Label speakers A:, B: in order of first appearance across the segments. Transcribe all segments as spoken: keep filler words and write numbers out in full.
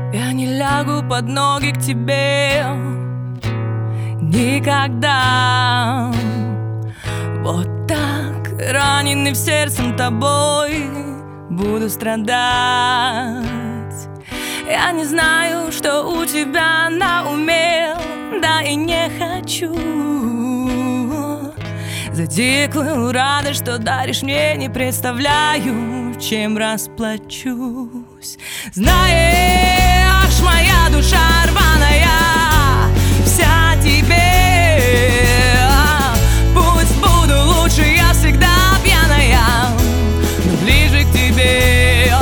A: Я не лягу под ноги к тебе никогда. Вот так, раненый в сердцем тобой, буду страдать. Я не знаю, что у тебя на уме, да и не хочу. За дикую радость, что даришь мне, не представляю, чем расплачусь. Знаешь, моя душа рваная, вся тебе. Пусть буду лучше, я всегда пьяная, но ближе к тебе.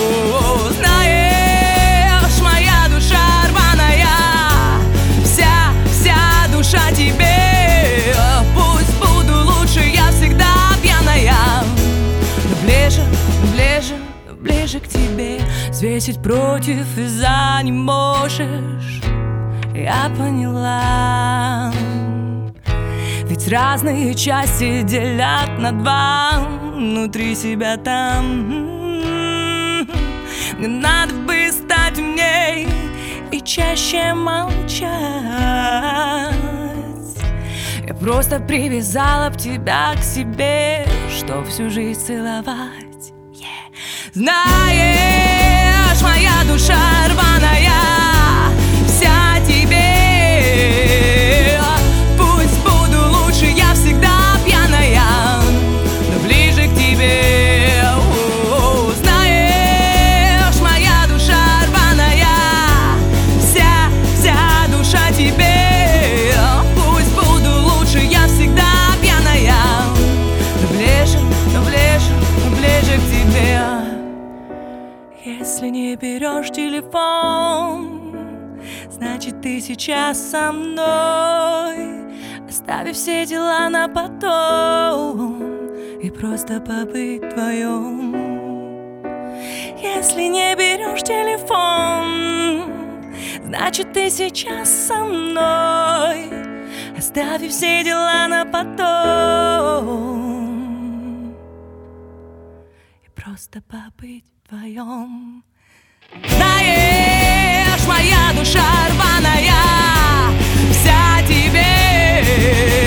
A: Знаешь, моя душа рваная, вся, вся душа тебе. Пусть буду лучше, я всегда пьяная, но ближе, ближе, ближе к тебе. Взвесить против и за не можешь, я поняла. Ведь разные части делят на два, внутри себя там. Мне надо бы стать умней и чаще молчать. Я просто привязала б тебя к себе, чтоб всю жизнь целовать. Yeah. Знаешь, моя душа рваная, вся тебе. Пусть буду лучше, я всегда пьяная, но ближе к тебе. Знаешь, моя душа рваная, вся, вся душа тебе. Пусть буду лучше, я всегда пьяная, но ближе, но ближе, но ближе к тебе. Если не берешь телефон, значит ты сейчас со мной. Оставив все дела на потом и просто побыть вдвоем. Если не берешь телефон, значит ты сейчас со мной. Оставив все дела на потом и просто побыть вдвоем. Знаешь, моя душа рваная, вся тебе.